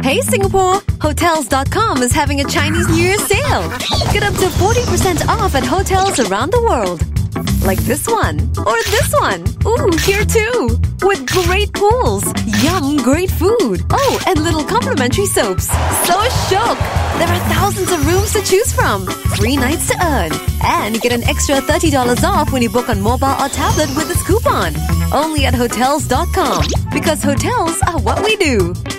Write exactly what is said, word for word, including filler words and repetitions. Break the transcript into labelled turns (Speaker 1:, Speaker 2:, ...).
Speaker 1: Hey Singapore! Hotels dot com is having a Chinese New Year sale. Get up to forty percent off at hotels around the world. Like this one. Or this one. Ooh, here too. With great pools. Yum, great food. Oh, and little complimentary soaps. So shook! There are thousands of rooms to choose from. Free nights to earn. And you get an extra thirty dollars off when you book on mobile or tablet with this coupon. Only at hotels dot com. Because hotels are what we do.